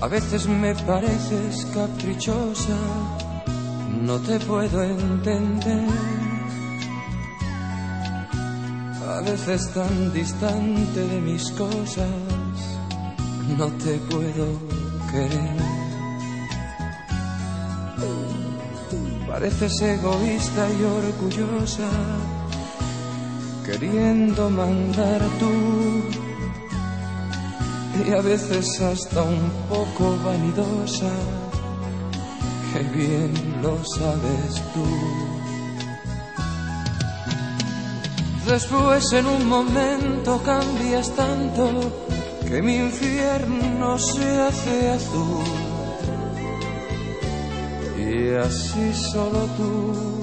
A veces me pareces caprichosa, no te puedo entender. A veces tan distante de mis cosas, no te puedo querer. Pareces egoísta y orgullosa, queriendo mandar tú, y a veces hasta un poco vanidosa, que bien lo sabes tú. Después en un momento cambias tanto que mi infierno se hace azul, y así solo tú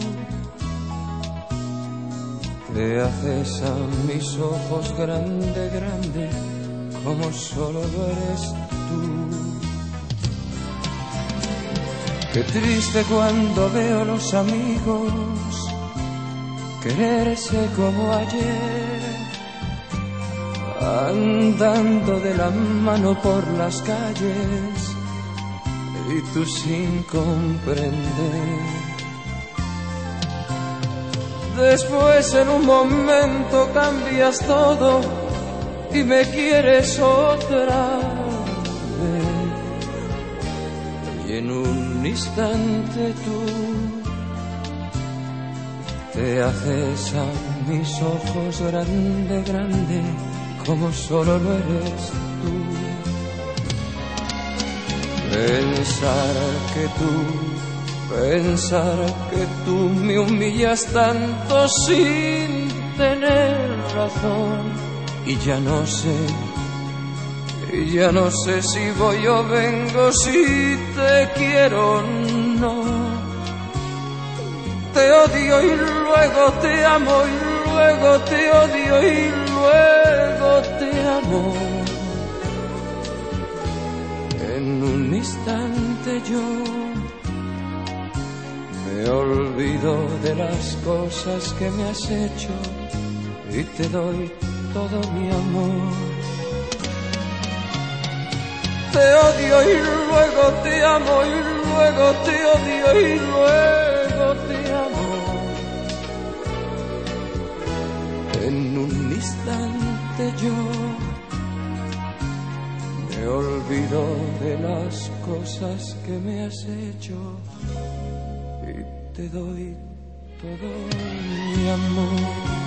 te haces a mis ojos grande, grande, como solo lo eres tú. Qué triste cuando veo a los amigos quererse como ayer, andando de la mano por las calles y tú sin comprender. Después en un momento cambias todo y me quieres otra vez, y en un instante tú te haces a mis ojos grande, grande, como solo lo eres tú. Pensar que tú me humillas tanto sin tener razón, y ya no sé si voy o vengo, si te quiero o no. Te odio y luego te amo, y luego te odio y luego te amo. En un instante yo me olvido de las cosas que me has hecho y te doy todo mi amor. Te odio y luego te amo, y luego te odio y luego te amo. En un instante yo me olvido de las cosas que me has hecho y te doy todo mi amor.